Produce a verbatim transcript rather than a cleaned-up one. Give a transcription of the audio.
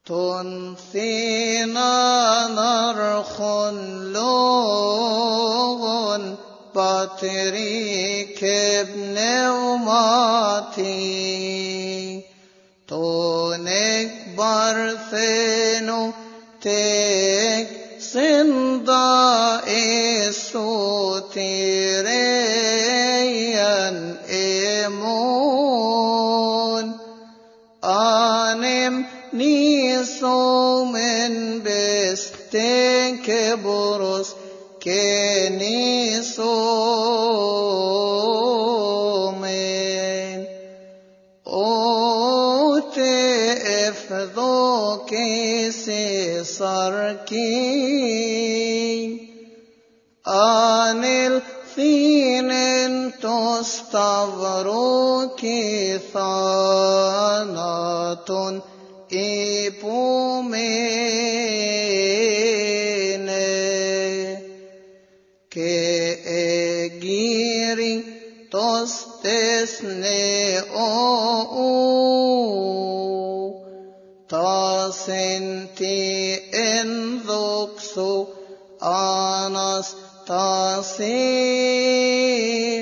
تنثينا نرخن لغن باتريك بنوماتي تونك برثنو تك سندا إسوتيريان إيمون آنم نيسو من بستك بروس كنيسو من أوتي افذو كيسي ساركي آن الثين تستغرو كثانات إبومين كأجيري تستثني أو تاسنتي انذكسو أناس تاسين